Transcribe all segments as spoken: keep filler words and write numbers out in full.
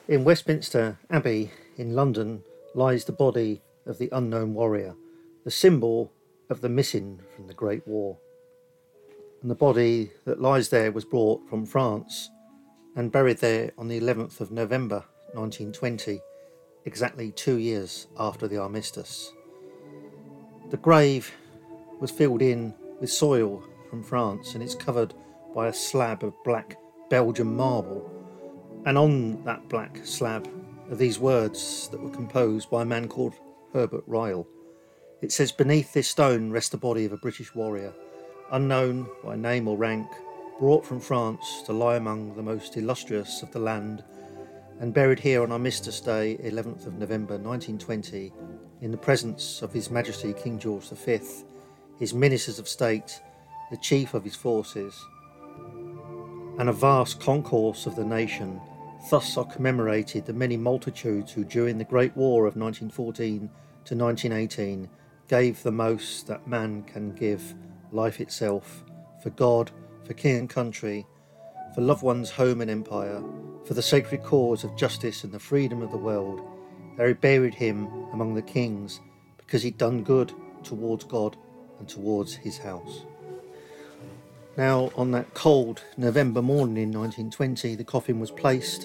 In Westminster Abbey in London lies the body of the unknown warrior, the symbol of the missing from the Great War. And the body that lies there was brought from France and buried there on the eleventh of November nineteen twenty, exactly two years after the armistice. The grave was filled in with soil from France, and it's covered by a slab of black Belgian marble. And on that black slab are these words that were composed by a man called Herbert Ryle. It says, "Beneath this stone rests the body of a British warrior, unknown by name or rank, brought from France to lie among the most illustrious of the land, and buried here on Armistice Day, eleventh of November nineteen twenty, in the presence of His Majesty King George the Fifth, his ministers of state, the chief of his forces, and a vast concourse of the nation. Thus are commemorated the many multitudes who during the Great War of nineteen fourteen to nineteen eighteen gave the most that man can give, life itself, for God, for king and country, for loved ones, home and empire, for the sacred cause of justice and the freedom of the world. They buried him among the kings because he'd done good towards God and towards his house." Now, on that cold November morning in nineteen twenty, the coffin was placed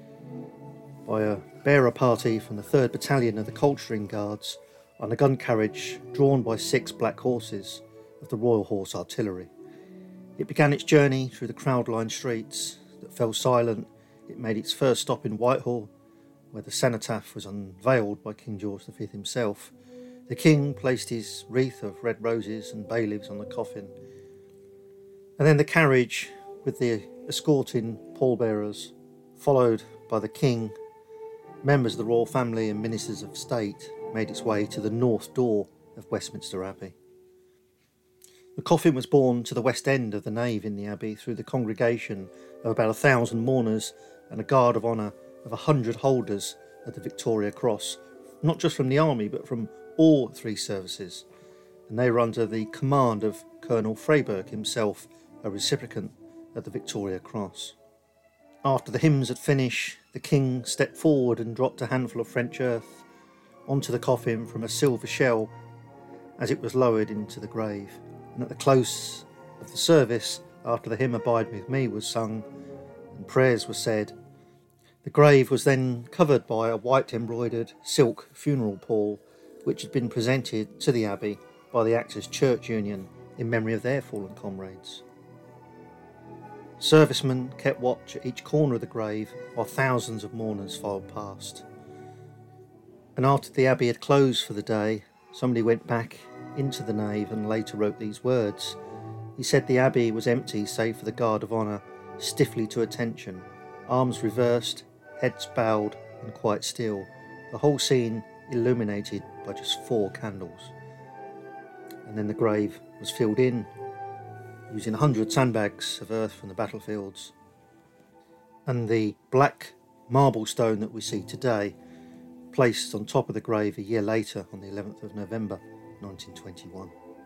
by a bearer party from the third Battalion of the Coldstream Guards on a gun carriage drawn by six black horses of the Royal Horse Artillery. It began its journey through the crowd-lined streets that fell silent. It made its first stop in Whitehall, where the cenotaph was unveiled by King George the Fifth himself. The King placed his wreath of red roses and bay leaves on the coffin. And then the carriage, with the escorting pallbearers, followed by the King, members of the royal family and ministers of state, made its way to the north door of Westminster Abbey. The coffin was borne to the west end of the nave in the Abbey through the congregation of about a thousand mourners and a guard of honour of a hundred holders of the Victoria Cross, not just from the army but from all three services, and they were under the command of Colonel Freyberg himself, a recipient of the Victoria Cross. After the hymns had finished, the King stepped forward and dropped a handful of French earth onto the coffin from a silver shell as it was lowered into the grave. And at the close of the service, after the hymn Abide With Me was sung and prayers were said, the grave was then covered by a white embroidered silk funeral pall, which had been presented to the Abbey by the Actors' Church Union in memory of their fallen comrades. Servicemen kept watch at each corner of the grave while thousands of mourners filed past. And after the Abbey had closed for the day, somebody went back into the nave and later wrote these words. He said the Abbey was empty save for the guard of honour, stiffly to attention, arms reversed, heads bowed and quite still, the whole scene illuminated by just four candles. And then the grave was filled in, using a hundred sandbags of earth from the battlefields. And the black marble stone that we see today, placed on top of the grave a year later on the eleventh of November nineteen twenty-one.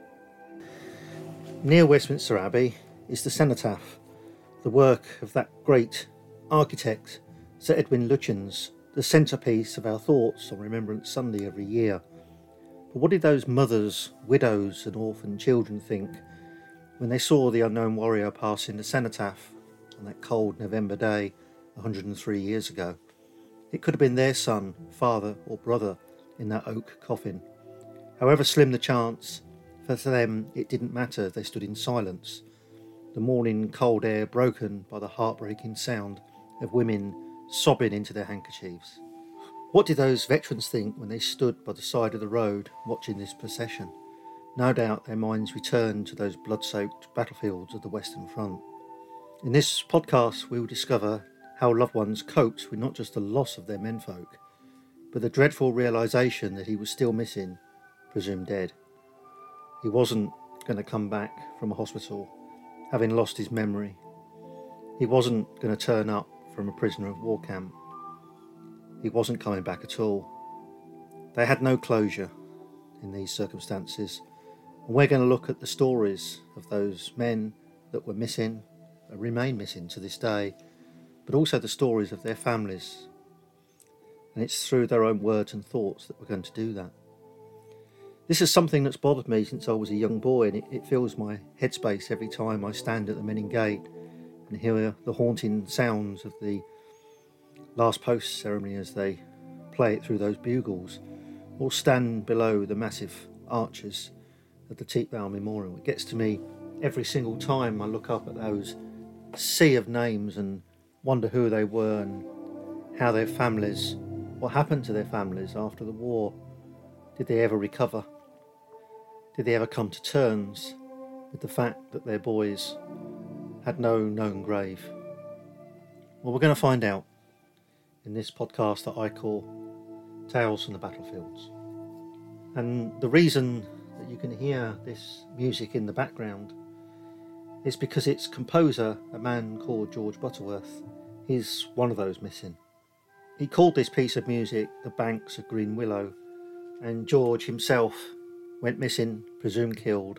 Near Westminster Abbey is the cenotaph, the work of that great architect Sir Edwin Lutyens, the centrepiece of our thoughts on Remembrance Sunday every year. But what did those mothers, widows and orphan children think when they saw the unknown warrior passing the cenotaph on that cold November day one hundred three years ago? It could have been their son, father or brother in that oak coffin. However slim the chance, for them it didn't matter. They stood in silence, the morning cold air broken by the heartbreaking sound of women sobbing into their handkerchiefs. What did those veterans think when they stood by the side of the road watching this procession? No doubt their minds returned to those blood-soaked battlefields of the Western Front. In this podcast, we will discover how loved ones coped with not just the loss of their menfolk, but the dreadful realisation that he was still missing, presumed dead. He wasn't going to come back from a hospital, having lost his memory. He wasn't going to turn up from a prisoner of war camp. He wasn't coming back at all. They had no closure in these circumstances. And we're going to look at the stories of those men that were missing, that remain missing to this day, but also the stories of their families And it's through their own words and thoughts that we're going to do that. This is something that's bothered me since I was a young boy, and it, it fills my headspace every time I stand at the Menin Gate and hear the haunting sounds of the last post ceremony as they play it through those bugles, or stand below the massive arches of the Tietbau Memorial. It gets to me every single time I look up at those sea of names and wonder who they were and how their families, what happened to their families after the war. Did they ever recover? Did they ever come to terms with the fact that their boys had no known grave? Well, we're going to find out in this podcast that I call Tales from the Battlefields. And the reason that you can hear this music in the background is because its composer, a man called George Butterworth, is one of those missing. He called this piece of music The Banks of Green Willow, and George himself went missing, presumed killed,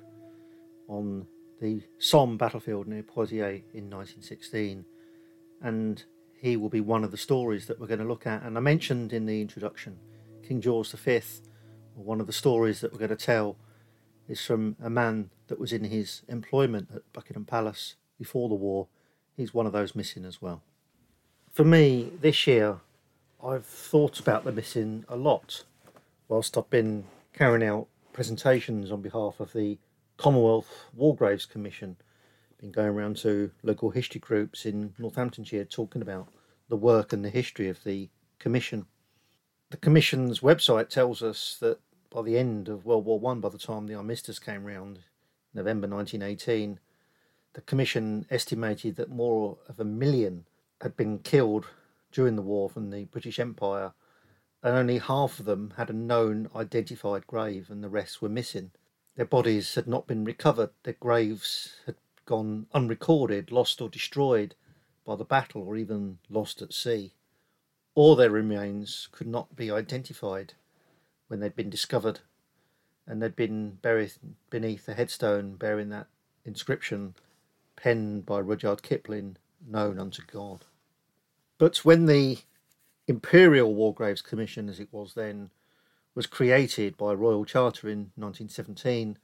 on the Somme battlefield near Poitiers in nineteen sixteen. And he will be one of the stories that we're going to look at. And I mentioned in the introduction, King George the Fifth, one of the stories that we're going to tell is from a man that was in his employment at Buckingham Palace before the war. He's one of those missing as well. For me, this year, I've thought about the missing a lot whilst I've been carrying out presentations on behalf of the Commonwealth War Graves Commission. Been going around to local history groups in Northamptonshire talking about the work and the history of the commission. The commission's website tells us that by the end of World War One, by the time the armistice came round, November nineteen eighteen, the commission estimated that more of a million had been killed during the war from the British Empire, and only half of them had a known identified grave and the rest were missing. Their bodies had not been recovered, their graves had gone unrecorded, lost or destroyed by the battle, or even lost at sea. Or their remains could not be identified when they'd been discovered, and they'd been buried beneath a headstone bearing that inscription penned by Rudyard Kipling, known unto God. But when the Imperial War Graves Commission, as it was then, was created by Royal Charter in nineteen seventeen,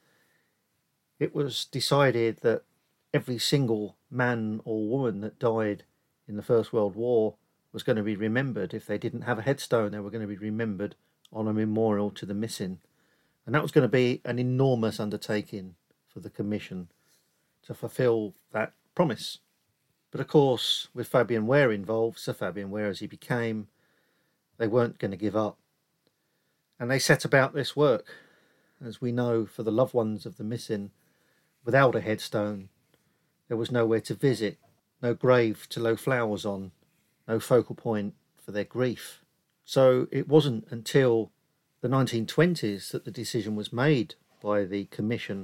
it was decided that every single man or woman that died in the First World War was going to be remembered. If they didn't have a headstone, they were going to be remembered on a memorial to the missing. And that was going to be an enormous undertaking for the Commission to fulfil that promise. But of course, with Fabian Ware involved, Sir Fabian Ware as he became, they weren't going to give up. And they set about this work. As we know, for the loved ones of the missing, without a headstone, there was nowhere to visit, no grave to lay flowers on, no focal point for their grief. So it wasn't until the nineteen twenties that the decision was made by the Commission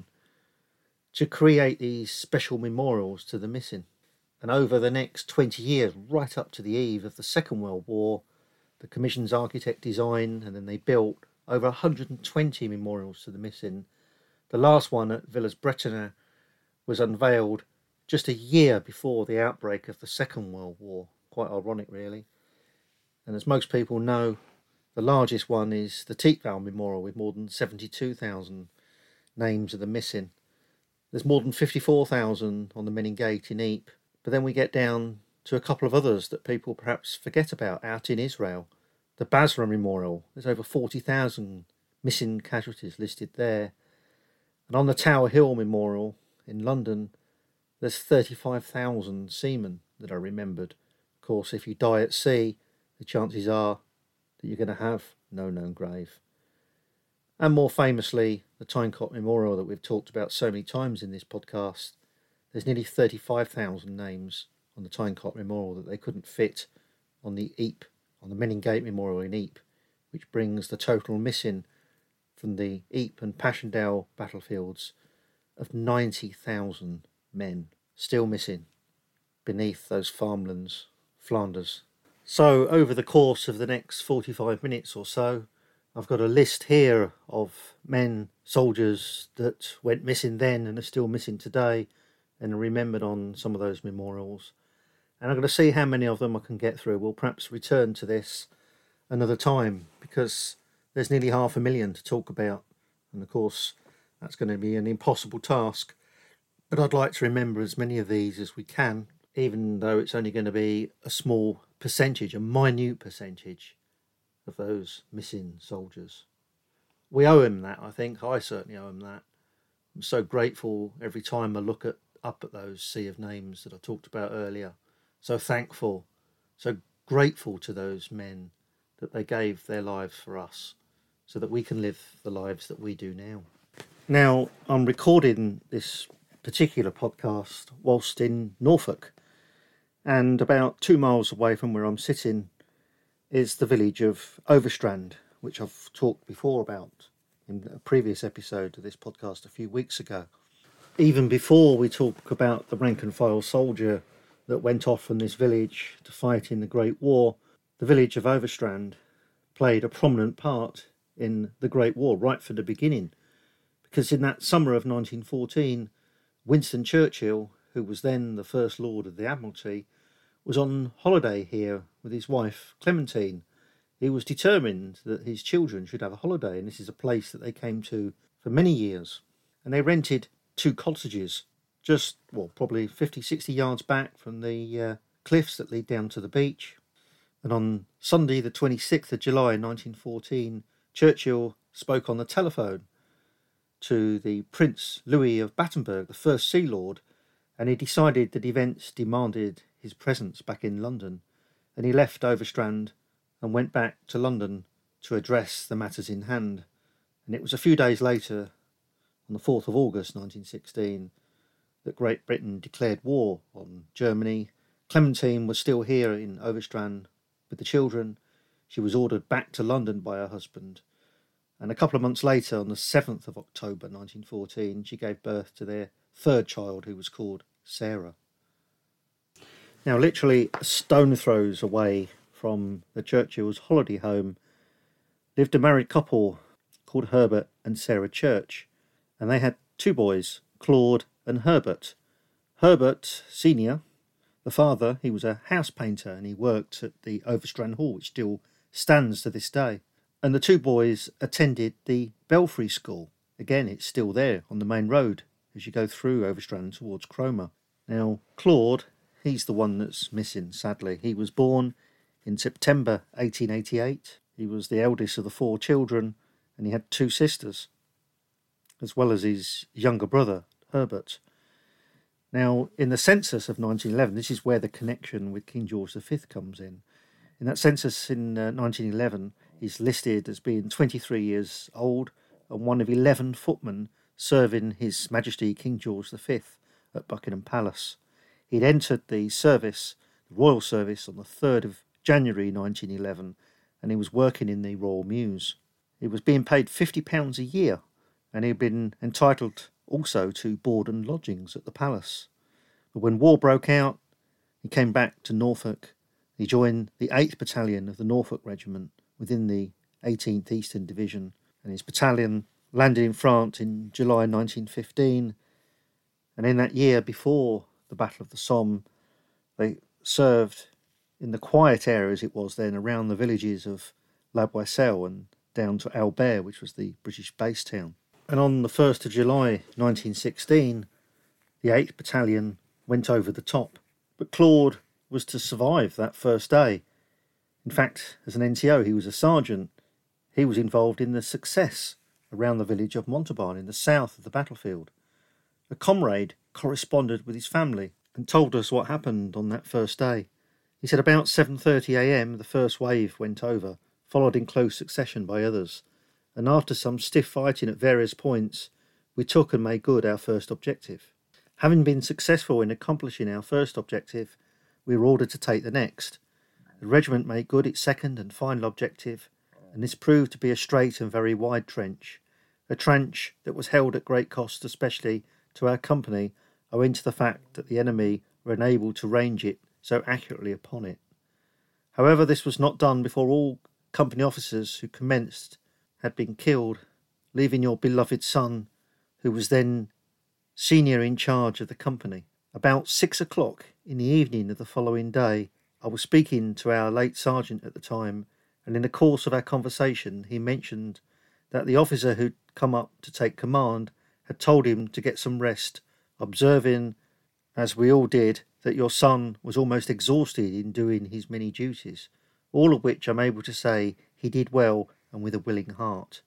to create these special memorials to the missing. And over the next twenty years, right up to the eve of the Second World War, the Commission's architect designed and then they built over one hundred twenty memorials to the missing. The last one at Villers-Bretonneux was unveiled just a year before the outbreak of the Second World War. Quite ironic, really. And as most people know, the largest one is the Tietbau Memorial with more than seventy-two thousand names of the missing. There's more than fifty-four thousand on the Menin Gate in Ypres. But then we get down to a couple of others that people perhaps forget about out in Israel. The Basra Memorial, there's over forty thousand missing casualties listed there. And on the Tower Hill Memorial in London, there's thirty-five thousand seamen that are remembered. Of course, if you die at sea, the chances are that you're going to have no known grave. And more famously, the Tyne-Cot Memorial that we've talked about so many times in this podcast. There's nearly thirty-five thousand names on the Tyne-Cot Memorial that they couldn't fit on the Ypres, on the Menin Gate Memorial in Ypres, which brings the total missing from the Ypres and Passchendaele battlefields of ninety thousand men still missing beneath those farmlands, Flanders. So over the course of the next forty-five minutes or so, I've got a list here of men, soldiers that went missing then and are still missing today and are remembered on some of those memorials. And I'm going to see how many of them I can get through. We'll perhaps return to this another time, because there's nearly half a million to talk about. And of course, that's going to be an impossible task. But I'd like to remember as many of these as we can, even though it's only going to be a small percentage, a minute percentage of those missing soldiers. We owe him that, I think. I certainly owe him that. I'm so grateful every time I look at up at those sea of names that I talked about earlier. So thankful, so grateful to those men that they gave their lives for us so that we can live the lives that we do now. Now, I'm recording this particular podcast whilst in Norfolk, and about two miles away from where I'm sitting is the village of Overstrand, which I've talked before about in a previous episode of this podcast a few weeks ago. Even before we talk about the rank and file soldier that went off from this village to fight in the Great War, the village of Overstrand played a prominent part in the Great War right from the beginning, because in that summer of nineteen fourteen, Winston Churchill, who was then the First Lord of the Admiralty, was on holiday here with his wife Clementine. He was determined that his children should have a holiday, and this is a place that they came to for many years. And they rented two cottages just, well, probably fifty, sixty yards back from the uh, cliffs that lead down to the beach. And on Sunday, the twenty-sixth of July, nineteen fourteen, Churchill spoke on the telephone to the Prince Louis of Battenberg, the first Sea Lord, and he decided that events demanded his presence back in London, and he left Overstrand and went back to London to address the matters in hand. And it was a few days later, on the fourth of August nineteen sixteen, that Great Britain declared war on Germany. Clementine was still here in Overstrand with the children. She was ordered back to London by her husband, and a couple of months later, on the seventh of October nineteen fourteen, she gave birth to their third child, who was called Sarah. Now, literally a stone throws away from the Churchill's holiday home lived a married couple called Herbert and Sarah Church, and they had two boys, Claude and Herbert. Herbert Senior, the father, he was a house painter, and he worked at the Overstrand Hall, which still stands to this day. And the two boys attended the Belfry School. Again, it's still there on the main road as you go through Overstrand towards Cromer. Now, Claude, he's the one that's missing, sadly. He was born in September eighteen eighty-eight. He was the eldest of the four children, and he had two sisters, as well as his younger brother, Herbert. Now, in the census of nineteen eleven, this is where the connection with King George the Fifth comes in. In that census in uh, nineteen eleven, he's listed as being twenty-three years old and one of eleven footmen serving His Majesty King George the Fifth at Buckingham Palace. He'd entered the service, the royal service, on the third of January nineteen eleven, and he was working in the Royal Mews. He was being paid fifty pounds a year, and he'd been entitled also to board and lodgings at the palace. But when war broke out, he came back to Norfolk. He joined the eighth Battalion of the Norfolk Regiment within the eighteenth Eastern Division, and his battalion landed in France in July nineteen fifteen, and in that year before the Battle of the Somme, they served in the quiet areas it was then around the villages of La Boisselle and down to Albert, which was the British base town. And on the first of July nineteen sixteen, the eighth Battalion went over the top. But Claude was to survive that first day. In fact, as an N C O, he was a sergeant. He was involved in the success around the village of Montauban in the south of the battlefield. A comrade corresponded with his family and told us what happened on that first day. He said about seven thirty a.m. the first wave went over, followed in close succession by others, and after some stiff fighting at various points, we took and made good our first objective. Having been successful in accomplishing our first objective, we were ordered to take the next. The regiment made good its second and final objective, and this proved to be a straight and very wide trench, a trench that was held at great cost especially to our company, owing to the fact that the enemy were unable to range it so accurately upon it. However, this was not done before all company officers who commenced had been killed, leaving your beloved son, who was then senior in charge of the company. About six o'clock in the evening of the following day, I was speaking to our late sergeant at the time, and in the course of our conversation he mentioned that the officer who'd come up to take command had told him to get some rest, observing, as we all did, that your son was almost exhausted in doing his many duties, all of which I'm able to say he did well and with a willing heart.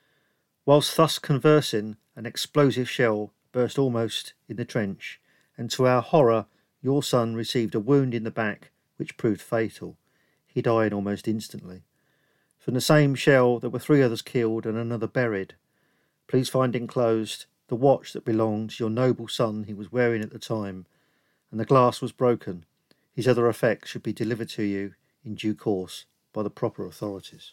Whilst thus conversing, an explosive shell burst almost in the trench, and to our horror your son received a wound in the back which proved fatal. He died almost instantly. From the same shell there were three others killed and another buried. Please find enclosed the watch that belonged to your noble son he was wearing at the time, and the glass was broken. His other effects should be delivered to you in due course by the proper authorities.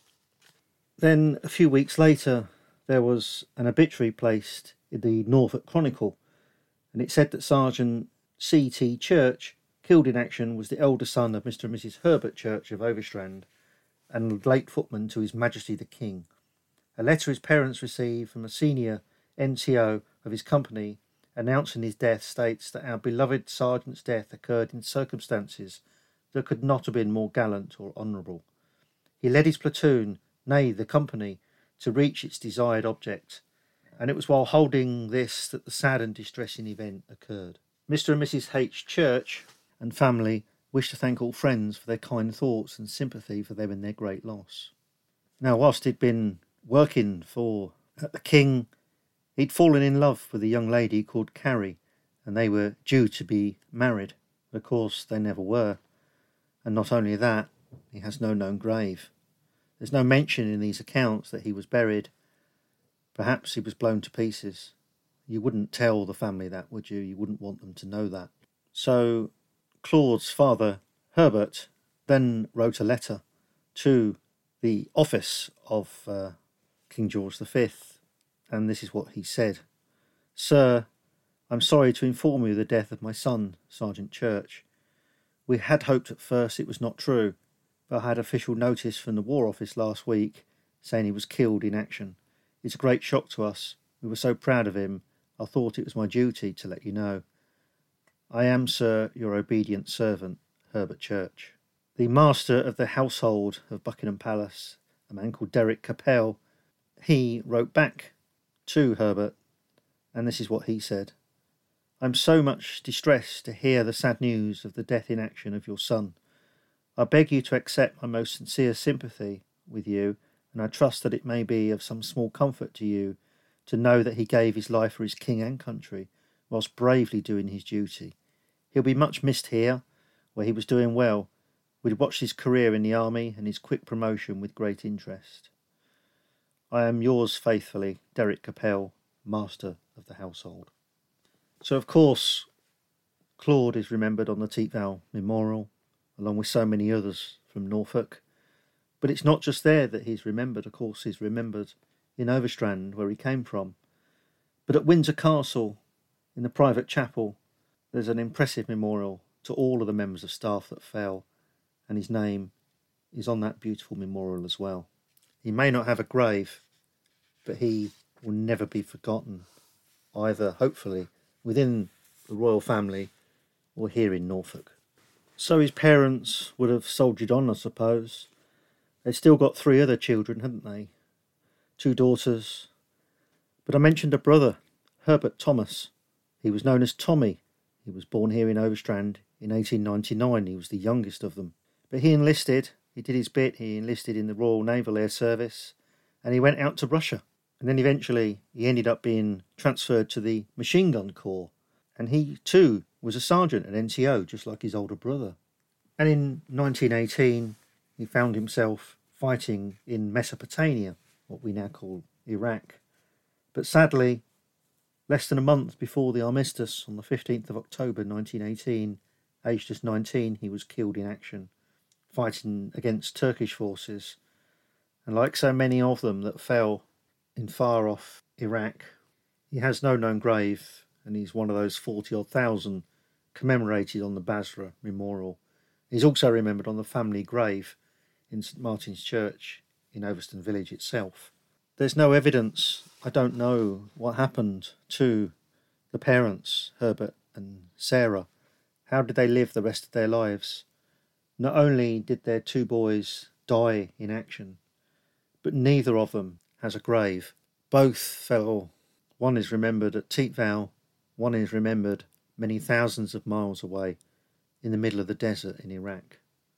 Then, a few weeks later, there was an obituary placed in the Norfolk Chronicle, and it said that Sergeant C T Church, killed in action, was the elder son of Mister and Missus Herbert Church of Overstrand, and late footman to His Majesty the King. A letter his parents received from a senior N C O of his company announcing his death states that our beloved sergeant's death occurred in circumstances that could not have been more gallant or honourable. He led his platoon, nay, the company, to reach its desired object, and it was while holding this that the sad and distressing event occurred. Mister and Missus H. Church and family wish to thank all friends for their kind thoughts and sympathy for them in their great loss. Now, whilst he'd been working for the King, he'd fallen in love with a young lady called Carrie, and they were due to be married. Of course, they never were. And not only that, he has no known grave. There's no mention in these accounts that he was buried. Perhaps he was blown to pieces. You wouldn't tell the family that, would you? You wouldn't want them to know that. So Claude's father, Herbert, then wrote a letter to the office of uh, King George the Fifth, and this is what he said. Sir, I'm sorry to inform you of the death of my son, Sergeant Church. We had hoped at first it was not true, but I had official notice from the War Office last week saying he was killed in action. It's a great shock to us. We were so proud of him, I thought it was my duty to let you know. I am, sir, your obedient servant, Herbert Church. The master of the household of Buckingham Palace, a man called Derek Capel, he wrote back to Herbert, and this is what he said. I'm so much distressed to hear the sad news of the death in action of your son. I beg you to accept my most sincere sympathy with you, and I trust that it may be of some small comfort to you to know that he gave his life for his king and country, whilst bravely doing his duty. He'll be much missed here, where he was doing well. We'd watched his career in the army and his quick promotion with great interest. I am yours faithfully, Derek Capel, Master of the Household. So, of course, Claude is remembered on the Teetvale Memorial, along with so many others from Norfolk. But it's not just there that he's remembered. Of course, he's remembered in Overstrand, where he came from. But at Windsor Castle, in the private chapel, there's an impressive memorial to all of the members of staff that fell, and his name is on that beautiful memorial as well. He may not have a grave, but he will never be forgotten, either, hopefully, within the royal family or here in Norfolk. So his parents would have soldiered on, I suppose. They've still got three other children, haven't they? Two daughters. But I mentioned a brother, Herbert Thomas. He was known as Tommy. He was born here in Overstrand in eighteen ninety-nine. He was the youngest of them. But he enlisted. He did his bit. He enlisted in the Royal Naval Air Service. And he went out to Russia. And then eventually he ended up being transferred to the Machine Gun Corps. And he too was a sergeant at N C O, just like his older brother. And in nineteen eighteen, he found himself fighting in Mesopotamia, what we now call Iraq. But sadly, less than a month before the armistice on the fifteenth of October nineteen eighteen, aged just nineteen, he was killed in action, fighting against Turkish forces. And like so many of them that fell in far-off Iraq, he has no known grave, and he's one of those forty-odd thousand commemorated on the Basra Memorial. He's also remembered on the family grave in St Martin's Church in Overston Village itself. There's no evidence. I don't know what happened to the parents, Herbert and Sarah. How did they live the rest of their lives? Not only did their two boys die in action. But neither of them has a grave. Both fell. One is remembered at Tietval, one is remembered many thousands of miles away in the middle of the desert in Iraq.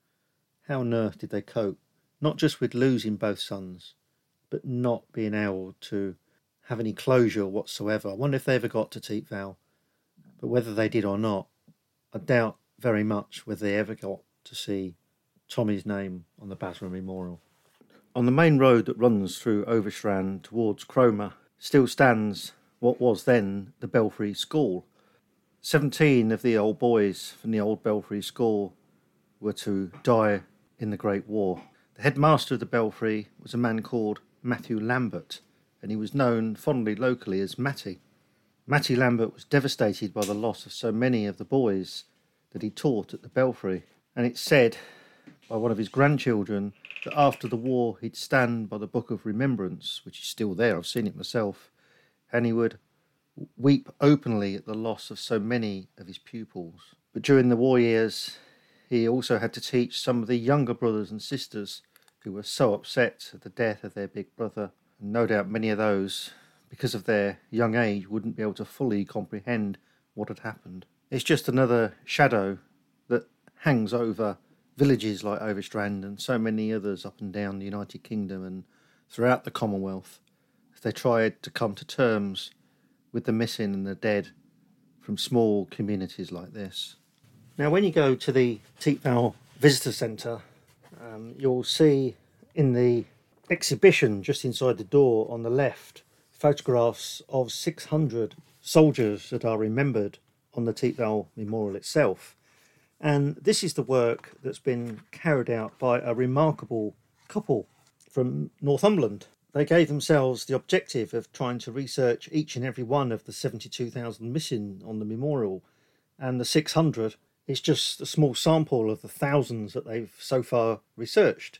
How on earth did they cope, not just with losing both sons, but not being able to have any closure whatsoever? I wonder if they ever got to Tietval, but whether they did or not, I doubt very much whether they ever got to see Tommy's name on the Basra Memorial. On the main road that runs through Overstrand towards Cromer still stands what was then the Belfry School. Seventeen of the old boys from the old Belfry School were to die in the Great War. The headmaster of the Belfry was a man called Matthew Lambert, and he was known fondly locally as Matty. Matty Lambert was devastated by the loss of so many of the boys that he taught at the Belfry, and it's said by one of his grandchildren that after the war he'd stand by the Book of Remembrance, which is still there, I've seen it myself, and he would weep openly at the loss of so many of his pupils. But during the war years, he also had to teach some of the younger brothers and sisters who were so upset at the death of their big brother. And no doubt many of those, because of their young age, wouldn't be able to fully comprehend what had happened. It's just another shadow that hangs over villages like Overstrand and so many others up and down the United Kingdom and throughout the Commonwealth as they tried to come to terms with the missing and the dead from small communities like this. Now, when you go to the Tietval Visitor Centre, um, you'll see in the exhibition just inside the door on the left photographs of six hundred soldiers that are remembered on the Tietval Memorial itself. And this is the work that's been carried out by a remarkable couple from Northumberland. They gave themselves the objective of trying to research each and every one of the seventy-two thousand missing on the memorial, and the six hundred is just a small sample of the thousands that they've so far researched.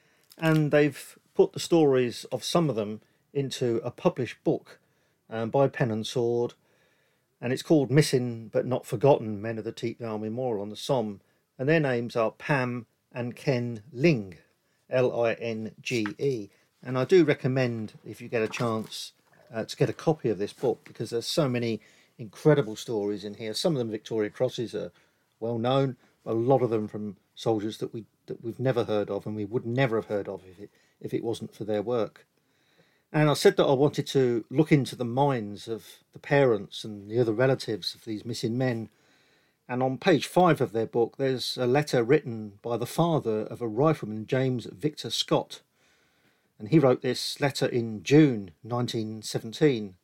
And they've put the stories of some of them into a published book um, by Pen and Sword, and it's called Missing But Not Forgotten, Men of the Tietval Memorial on the Somme, and their names are Pam and Ken Linge, L I N G E. And I do recommend, if you get a chance, uh, to get a copy of this book, because there's so many incredible stories in here. Some of them Victoria Crosses are well known, a lot of them from soldiers that we that we've never heard of, and we would never have heard of if it if it wasn't for their work. And I said that I wanted to look into the minds of the parents and the other relatives of these missing men. And on page five of their book, there's a letter written by the father of a rifleman, James Victor Scott. And he wrote this letter in June nineteen seventeen.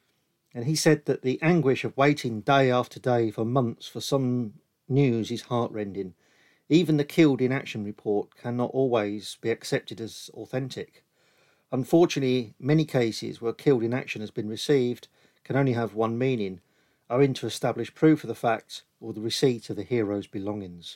And he said that the anguish of waiting day after day for months for some news is heartrending. Even the killed in action report cannot always be accepted as authentic. Unfortunately, many cases where killed in action has been received can only have one meaning, owing to establish proof of the fact or the receipt of the hero's belongings.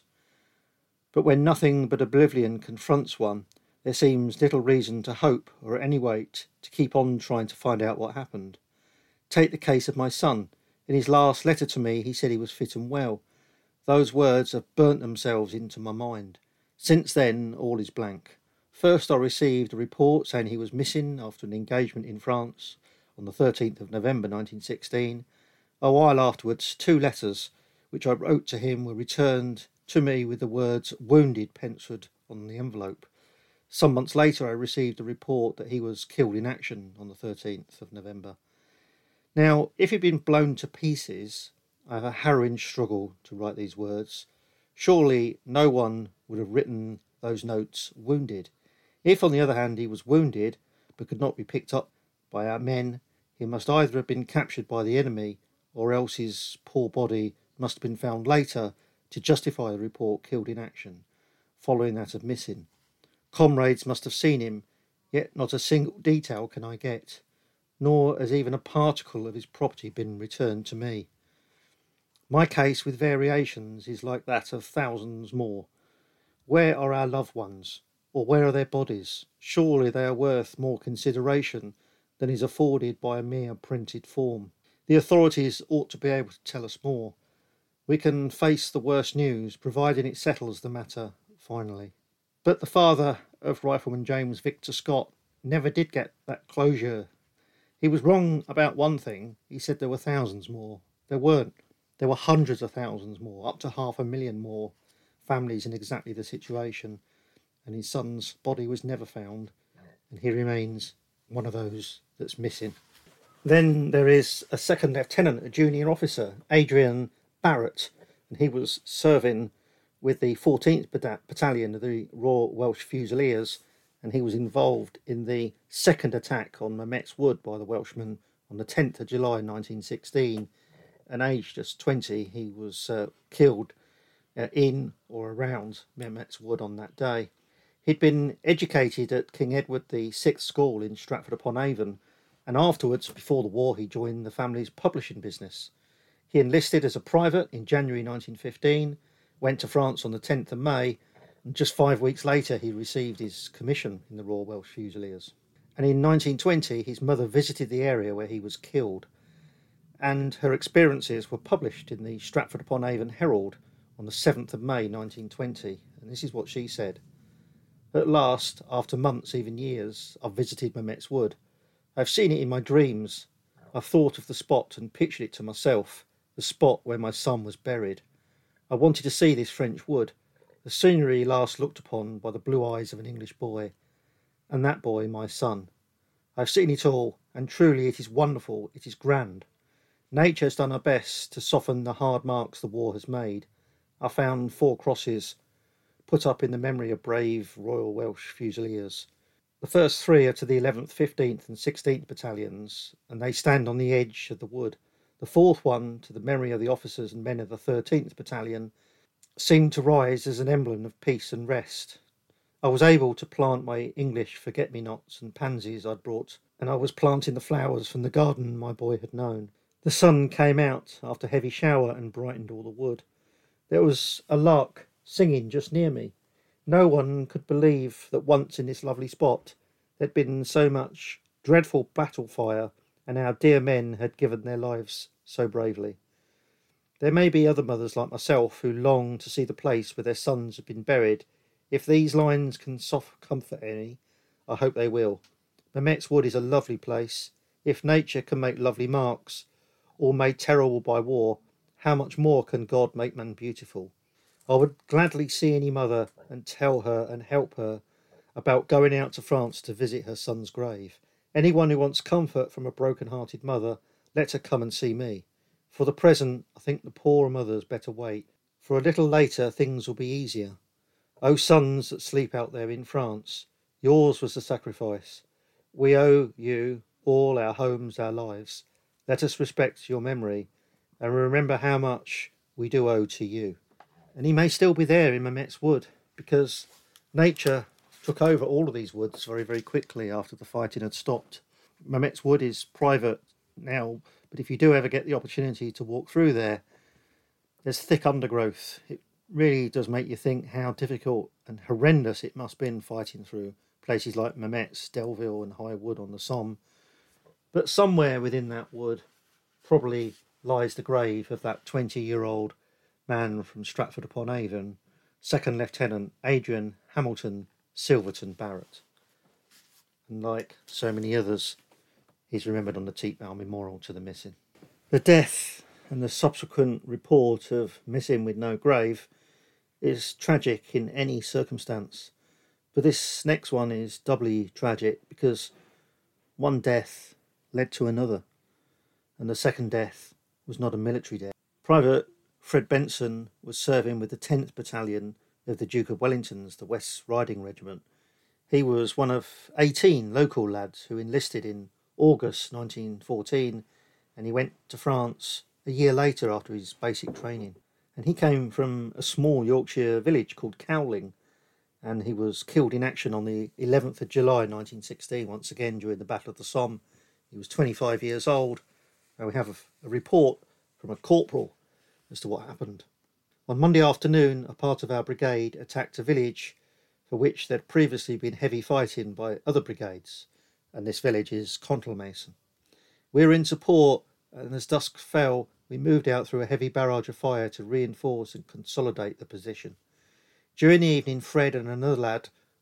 But when nothing but oblivion confronts one, there seems little reason to hope or at any rate to keep on trying to find out what happened. Take the case of my son. In his last letter to me, he said he was fit and well. Those words have burnt themselves into my mind. Since then, all is blank. First, I received a report saying he was missing after an engagement in France on the thirteenth of November nineteen sixteen. A while afterwards, two letters which I wrote to him were returned to me with the words "wounded" pencilled on the envelope. Some months later, I received a report that he was killed in action on the thirteenth of November. Now, if he'd been blown to pieces, I have a harrowing struggle to write these words. Surely no one would have written those notes wounded. If, on the other hand, he was wounded but could not be picked up by our men, he must either have been captured by the enemy or else his poor body must have been found later to justify the report killed in action, following that of missing. Comrades must have seen him, yet not a single detail can I get, nor has even a particle of his property been returned to me. My case, with variations, is like that of thousands more. Where are our loved ones? Or where are their bodies? Surely they are worth more consideration than is afforded by a mere printed form. The authorities ought to be able to tell us more. We can face the worst news, providing it settles the matter finally. But the father of Rifleman James Victor Scott never did get that closure. He was wrong about one thing. He said there were thousands more. There weren't. There were hundreds of thousands more, up to half a million more families in exactly the situation. And his son's body was never found. And he remains one of those that's missing. Then there is a second lieutenant, a junior officer, Adrian Barrett. And he was serving with the fourteenth Battalion of the Royal Welsh Fusiliers, and he was involved in the second attack on Mametz Wood by the Welshmen on the tenth of July nineteen sixteen, and aged just twenty, he was uh, killed uh, in or around Mametz Wood on that day. He'd been educated at King Edward the Sixth School in Stratford-upon-Avon, and afterwards, before the war, he joined the family's publishing business. He enlisted as a private in January nineteen fifteen, went to France on the tenth of May, and just five weeks later he received his commission in the Royal Welsh Fusiliers. And in nineteen twenty his mother visited the area where he was killed, and her experiences were published in the Stratford-upon-Avon Herald on the seventh of May nineteen twenty, and this is what she said. At last, after months, even years, I've visited Mametz Wood. I've seen it in my dreams. I've thought of the spot and pictured it to myself, the spot where my son was buried. I wanted to see this French wood, the scenery last looked upon by the blue eyes of an English boy, and that boy my son. I've seen it all, and truly it is wonderful, it is grand. Nature has done her best to soften the hard marks the war has made. I found four crosses put up in the memory of brave Royal Welsh Fusiliers. The first three are to the eleventh, fifteenth and sixteenth Battalions, and they stand on the edge of the wood. The fourth one, to the memory of the officers and men of the thirteenth Battalion, seemed to rise as an emblem of peace and rest. I was able to plant my English forget-me-nots and pansies I'd brought, and I was planting the flowers from the garden my boy had known. The sun came out after a heavy shower and brightened all the wood. There was a lark singing just near me. No one could believe that once in this lovely spot there'd been so much dreadful battle fire, and our dear men had given their lives so bravely. There may be other mothers like myself who long to see the place where their sons have been buried. If these lines can soft comfort any, I hope they will. Mametz Wood is a lovely place. If nature can make lovely marks, all made terrible by war, how much more can God make man beautiful? I would gladly see any mother and tell her and help her about going out to France to visit her son's grave. Anyone who wants comfort from a broken-hearted mother, let her come and see me. For the present, I think the poor mother's better wait, for a little later things will be easier. O sons that sleep out there in France, yours was the sacrifice. We owe you all our homes, our lives. Let us respect your memory and remember how much we do owe to you. And he may still be there in Mametz Wood, because nature took over all of these woods very, very quickly after the fighting had stopped. Mametz Wood is private now, but if you do ever get the opportunity to walk through there, there's thick undergrowth. It really does make you think how difficult and horrendous it must have been fighting through places like Mametz, Delville and High Wood on the Somme. But somewhere within that wood probably lies the grave of that twenty-year-old man from Stratford-upon-Avon, Second Lieutenant Adrian Hamilton Silverton Barrett. And like so many others, he's remembered on the Titbau Memorial to the Missing. The death and the subsequent report of missing with no grave is tragic in any circumstance, but this next one is doubly tragic because one death led to another, and the second death was not a military death. Private Fred Benson was serving with the tenth Battalion of the Duke of Wellington's, the West Riding Regiment. He was one of eighteen local lads who enlisted in August nineteen fourteen, and he went to France a year later after his basic training. And he came from a small Yorkshire village called Cowling, and he was killed in action on the eleventh of July nineteen sixteen, once again during the Battle of the Somme. He was twenty-five years old, and we have a, a report from a corporal as to what happened. On Monday afternoon, a part of our brigade attacked a village for which there had previously been heavy fighting by other brigades, and this village is Contalmaison. We were in support, and as dusk fell, we moved out through a heavy barrage of fire to reinforce and consolidate the position. During the evening, Fred and another lad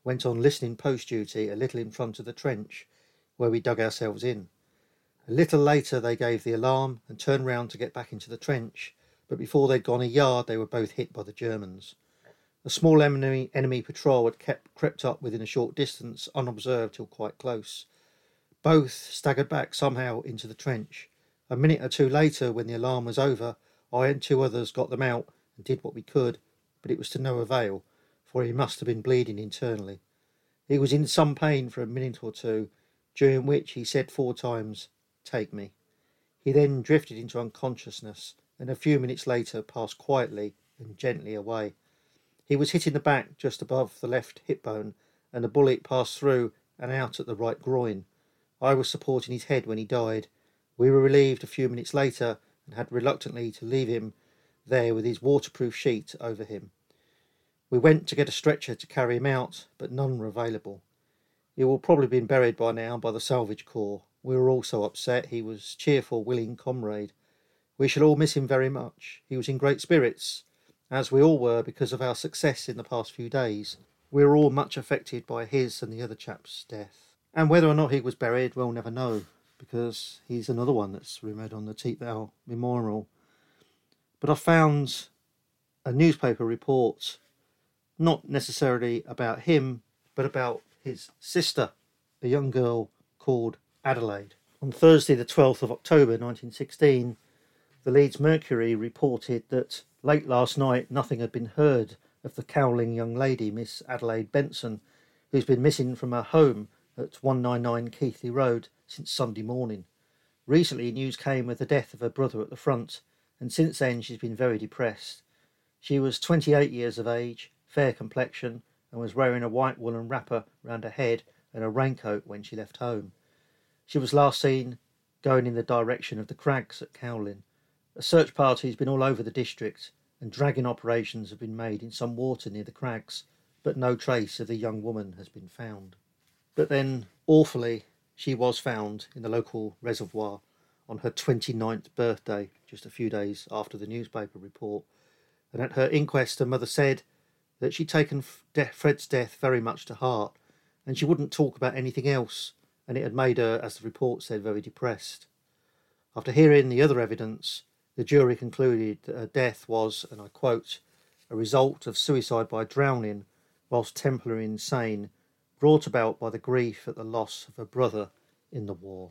went on listening post duty a little in front of the trench where we dug ourselves in. A little later they gave the alarm and turned round to get back into the trench, but before they'd gone a yard they were both hit by the Germans. A small enemy, enemy patrol had kept, crept up within a short distance, unobserved till quite close. Both staggered back somehow into the trench. A minute or two later, when the alarm was over, I and two others got them out and did what we could, but it was to no avail, for he must have been bleeding internally. He was in some pain for a minute or two, during which he said four times, "Take me." He then drifted into unconsciousness, and a few minutes later passed quietly and gently away. He was hit in the back just above the left hip bone, and a bullet passed through and out at the right groin. I was supporting his head when he died. We were relieved a few minutes later and had reluctantly to leave him there with his waterproof sheet over him. We went to get a stretcher to carry him out, but none were available. He will probably have been buried by now by the salvage corps. We were all so upset. He was a cheerful, willing comrade. We shall all miss him very much. He was in great spirits, as we all were because of our success in the past few days. We were all much affected by his and the other chap's death. And whether or not he was buried, we'll never know, because he's another one that's remembered on the Teep Vale Memorial. But I found a newspaper report, not necessarily about him, but about his sister, a young girl called Adelaide. On Thursday the twelfth of October nineteen sixteen, the Leeds Mercury reported that late last night nothing had been heard of the Cowling young lady, Miss Adelaide Benson, who's been missing from her home at one ninety-nine Keighley Road since Sunday morning. Recently news came of the death of her brother at the front, and since then she's been very depressed. She was twenty-eight years of age, fair complexion, and was wearing a white woolen wrapper round her head and a raincoat when she left home. She was last seen going in the direction of the Crags at Cowling. A search party has been all over the district, and dragging operations have been made in some water near the Crags, but no trace of the young woman has been found. But then, awfully, she was found in the local reservoir on her twenty-ninth birthday, just a few days after the newspaper report. And at her inquest, her mother said that she'd taken Fred's death very much to heart, and she wouldn't talk about anything else, and it had made her, as the report said, very depressed. After hearing the other evidence, the jury concluded that her death was, and I quote, a result of suicide by drowning whilst temporarily insane, brought about by the grief at the loss of her brother in the war.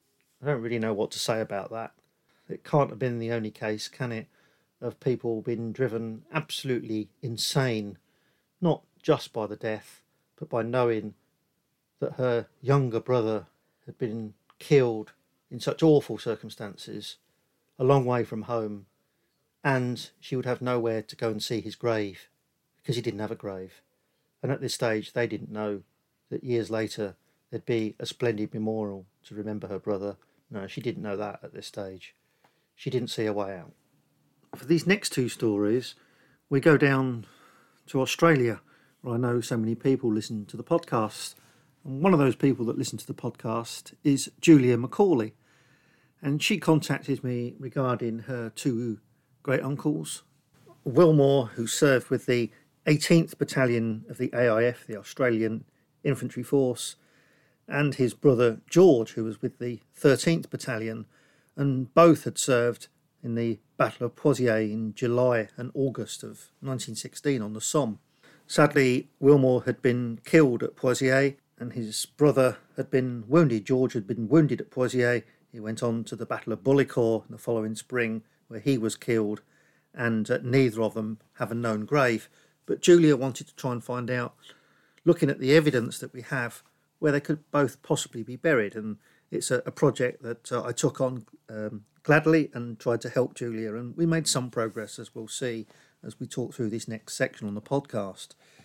I don't really know what to say about that. It can't have been the only case, can it, of people being driven absolutely insane, not just by the death, but by knowing that her younger brother had been killed in such awful circumstances, a long way from home, and she would have nowhere to go and see his grave, because he didn't have a grave. And at this stage, they didn't know that years later there'd be a splendid memorial to remember her brother. No, she didn't know that at this stage. She didn't see a way out. For these next two stories, we go down to Australia, where I know so many people listen to the podcast. And one of those people that listen to the podcast is Julia Macaulay. And she contacted me regarding her two great uncles, Wilmore, who served with the eighteenth Battalion of the A I F, the Australian Infantry Force, and his brother George, who was with the thirteenth Battalion, and both had served in the Battle of Poitiers in July and August of nineteen sixteen on the Somme. Sadly, Wilmore had been killed at Poitiers, and his brother had been wounded. George had been wounded at Poitiers. He went on to the Battle of Bullecourt in the following spring, where he was killed, and uh, neither of them have a known grave. But Julia wanted to try and find out, looking at the evidence that we have, where they could both possibly be buried. And it's a, a project that uh, I took on um, gladly and tried to help Julia. And we made some progress, as we'll see, as we talk through this next section on the podcast.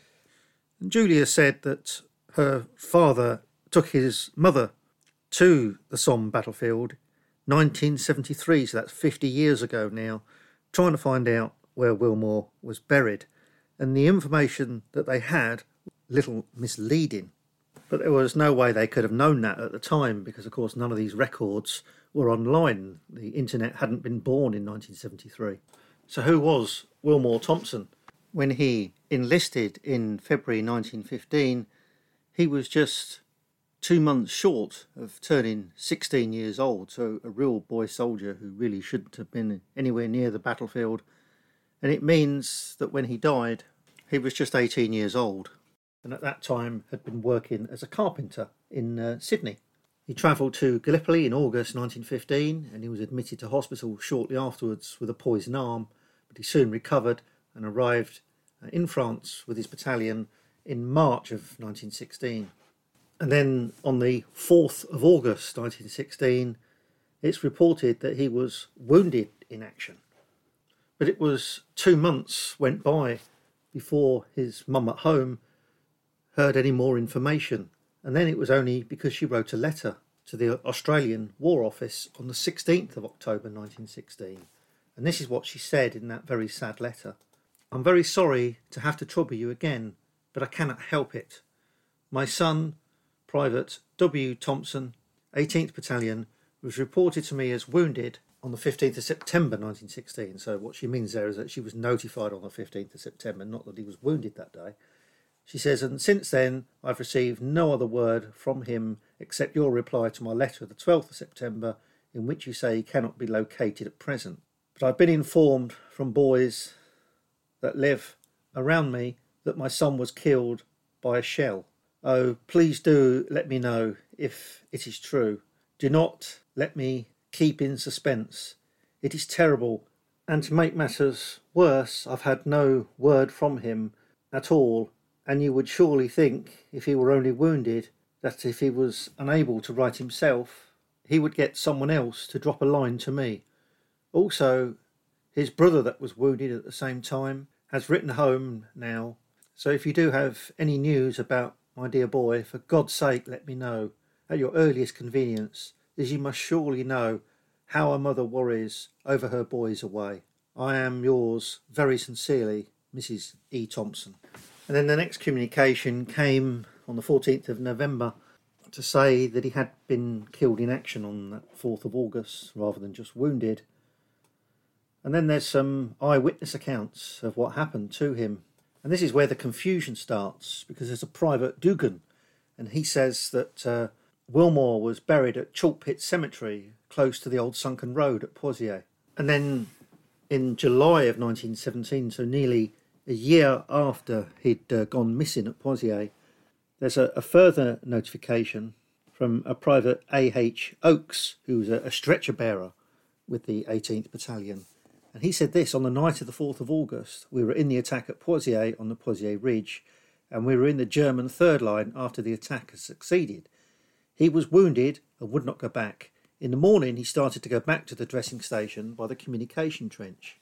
And Julia said that her father took his mother to the Somme battlefield, nineteen seventy-three, so that's fifty years ago now, trying to find out where Wilmore was buried. And the information that they had, little misleading. But there was no way they could have known that at the time, because of course none of these records were online. The internet hadn't been born in nineteen seventy-three. So who was Wilmore Thompson? When he enlisted in February nineteen fifteen, He was just two months short of turning sixteen years old, so a real boy soldier who really shouldn't have been anywhere near the battlefield. And it means that when he died, he was just eighteen years old, and at that time had been working as a carpenter in uh, Sydney. He travelled to Gallipoli in August nineteen fifteen, and he was admitted to hospital shortly afterwards with a poisoned arm, but he soon recovered and arrived in France with his battalion in March of nineteen sixteen. And then on the fourth of August nineteen sixteen, it's reported that he was wounded in action. But it was two months went by before his mum at home heard any more information. And then it was only because she wrote a letter to the Australian War Office on the sixteenth of October nineteen sixteen. And this is what she said in that very sad letter. "I'm very sorry to have to trouble you again, but I cannot help it. My son, Private W. Thompson, eighteenth Battalion, was reported to me as wounded on the fifteenth of September nineteen sixteen. So what she means there is that she was notified on the fifteenth of September, not that he was wounded that day. She says, and since then I've received no other word from him except your reply to my letter of the twelfth of September, in which you say he cannot be located at present. But I've been informed from boys that live around me that my son was killed by a shell. Oh, please do let me know if it is true. Do not let me keep in suspense. It is terrible, and to make matters worse, I've had no word from him at all, and you would surely think, if he were only wounded, that if he was unable to write himself, he would get someone else to drop a line to me. Also, his brother that was wounded at the same time has written home now, so if you do have any news about my dear boy, for God's sake let me know, at your earliest convenience, as you must surely know how a mother worries over her boys away. I am yours very sincerely, Missus E. Thompson." And then the next communication came on the fourteenth of November to say that he had been killed in action on that fourth of August rather than just wounded. And then there's some eyewitness accounts of what happened to him. And this is where the confusion starts, because there's a Private Dugan, and he says that uh, Wilmore was buried at Chalk Pit Cemetery, close to the old sunken road at Poitiers. And then in July of nineteen seventeen, so nearly a year after he'd uh, gone missing at Poitiers, there's a, a further notification from a Private A H Oakes, who's a, a stretcher bearer with the eighteenth Battalion. And he said this: on the night of the fourth of August, we were in the attack at Poitiers on the Poitiers Ridge, and we were in the German third line after the attack had succeeded. He was wounded and would not go back. In the morning, he started to go back to the dressing station by the communication trench.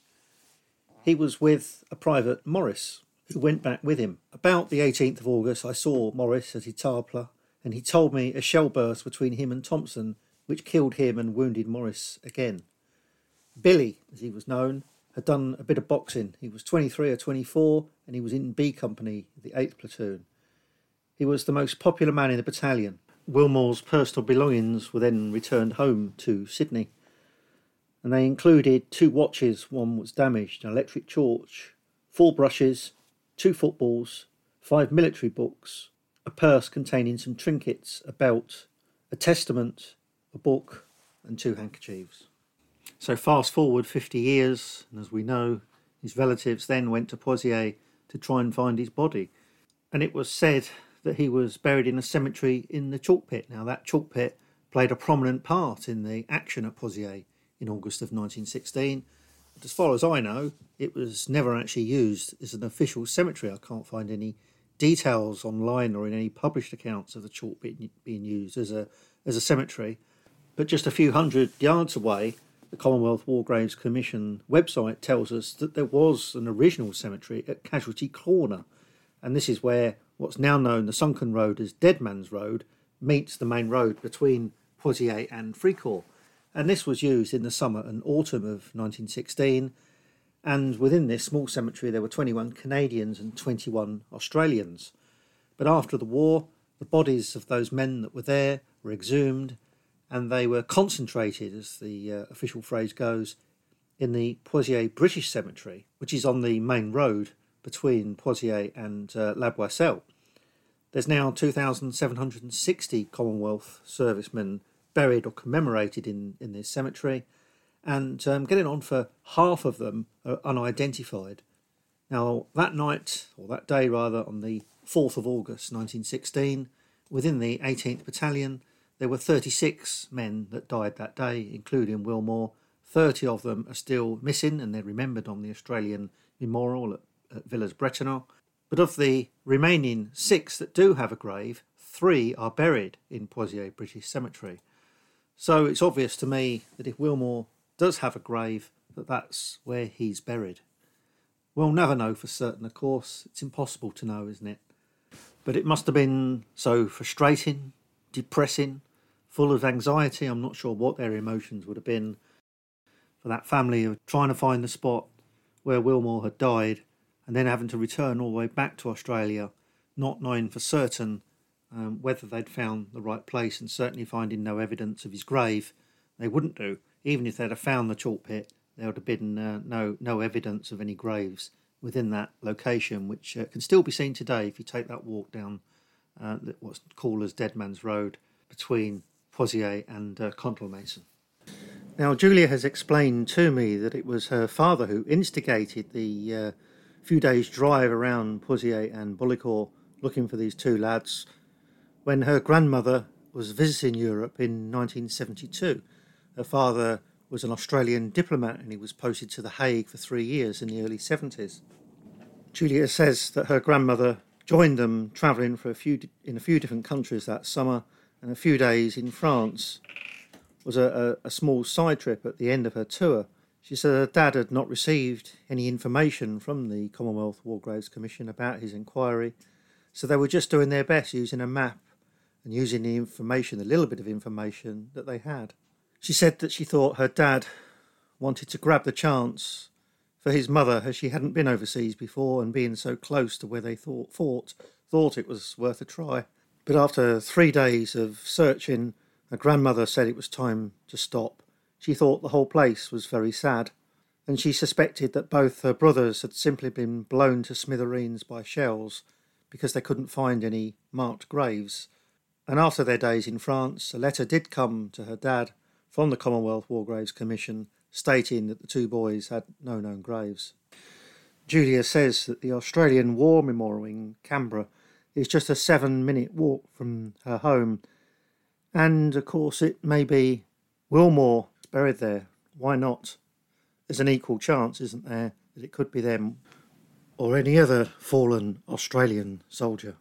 He was with a Private Morris, who went back with him. About the eighteenth of August, I saw Morris at Etaples, and he told me a shell burst between him and Thompson, which killed him and wounded Morris again. Billy, as he was known, had done a bit of boxing. He was twenty-three or twenty-four, and he was in B Company, the eighth Platoon. He was the most popular man in the battalion. Wilmore's personal belongings were then returned home to Sydney, and they included two watches, one was damaged, an electric torch, four brushes, two footballs, five military books, a purse containing some trinkets, a belt, a testament, a book, and two handkerchiefs. So fast forward fifty years, and as we know, his relatives then went to Poitiers to try and find his body. And it was said that he was buried in a cemetery in the Chalk Pit. Now, that Chalk Pit played a prominent part in the action at Poitiers in August of nineteen sixteen. But as far as I know, it was never actually used as an official cemetery. I can't find any details online or in any published accounts of the Chalk Pit being used as a as a cemetery. But just a few hundred yards away, the Commonwealth War Graves Commission website tells us that there was an original cemetery at Casualty Corner, and this is where what's now known the sunken road as Dead Man's Road meets the main road between Poitiers and Fricourt. And this was used in the summer and autumn of nineteen sixteen, and within this small cemetery there were twenty-one Canadians and twenty-one Australians. But after the war, the bodies of those men that were there were exhumed, and they were concentrated, as the uh, official phrase goes, in the Poitiers British Cemetery, which is on the main road between Poitiers and uh, La Boisselle. There's now two thousand seven hundred sixty Commonwealth servicemen buried or commemorated in, in this cemetery, and um, getting on for half of them are unidentified. Now, that night, or that day rather, on the fourth of August nineteen sixteen, within the eighteenth Battalion, there were thirty-six men that died that day, including Wilmore. thirty of them are still missing, and they're remembered on the Australian Memorial at, at Villers-Bretonneux. But of the remaining six that do have a grave, three are buried in Pozières British Cemetery. So it's obvious to me that if Wilmore does have a grave, that that's where he's buried. We'll never know for certain, of course. It's impossible to know, isn't it? But it must have been so frustrating, depressing, full of anxiety. I'm not sure what their emotions would have been for that family of trying to find the spot where Wilmore had died and then having to return all the way back to Australia, not knowing for certain um, whether they'd found the right place, and certainly finding no evidence of his grave. They wouldn't do. Even if they'd have found the chalk pit, there would have been uh, no no evidence of any graves within that location, which uh, can still be seen today if you take that walk down uh, what's called as Dead Man's Road between Pozières and uh, Contalmaison. Now, Julia has explained to me that it was her father who instigated the uh, few days' drive around Pozières and Bullecourt looking for these two lads when her grandmother was visiting Europe in nineteen seventy-two. Her father was an Australian diplomat and he was posted to The Hague for three years in the early seventies. Julia says that her grandmother joined them travelling for a few in a few different countries that summer, and a few days in France was a, a, a small side trip at the end of her tour. She said her dad had not received any information from the Commonwealth War Graves Commission about his inquiry, so they were just doing their best using a map and using the information, the little bit of information that they had. She said that she thought her dad wanted to grab the chance for his mother, as she hadn't been overseas before, and being so close to where they thought fought, thought it was worth a try. But after three days of searching, her grandmother said it was time to stop. She thought the whole place was very sad, and she suspected that both her brothers had simply been blown to smithereens by shells because they couldn't find any marked graves. And after their days in France, a letter did come to her dad from the Commonwealth War Graves Commission stating that the two boys had no known graves. Julia says that the Australian War Memorial in Canberra is just a seven-minute walk from her home, and of course it may be Wilmore buried there. Why not? There's an equal chance, isn't there, that it could be them or any other fallen Australian soldier.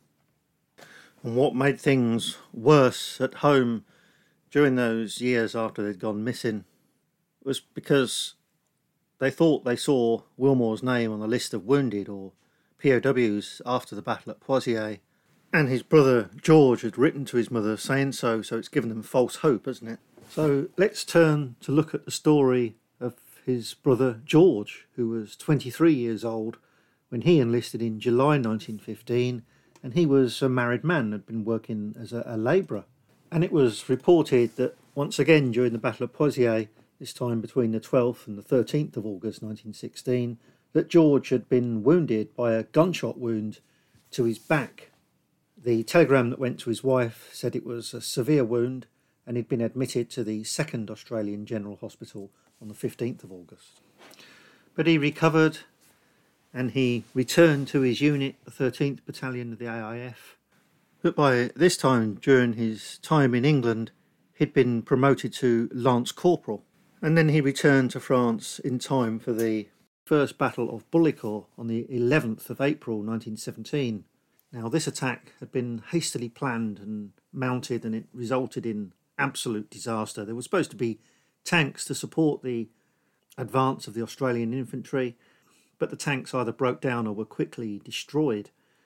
And what made things worse at home during those years after they'd gone missing was because they thought they saw Wilmore's name on the list of wounded or P O Ws after the battle at Pozières, and his brother George had written to his mother saying so, so it's given them false hope, hasn't it? So let's turn to look at the story of his brother George, who was twenty-three years old when he enlisted in July nineteen fifteen, and he was a married man, had been working as a, a labourer. And it was reported that once again during the Battle of Pozières, this time between the twelfth and the thirteenth of August nineteen sixteen, that George had been wounded by a gunshot wound to his back. The telegram that went to his wife said it was a severe wound and he'd been admitted to the second Australian General Hospital on the fifteenth of August. But he recovered and he returned to his unit, the thirteenth Battalion of the A I F. But by this time, during his time in England, he'd been promoted to Lance Corporal. And then he returned to France in time for the First Battle of Bullecourt on the eleventh of April nineteen seventeen. Now, this attack had been hastily planned and mounted, and it resulted in absolute disaster. There were supposed to be tanks to support the advance of the Australian infantry, but the tanks either broke down or were quickly destroyed.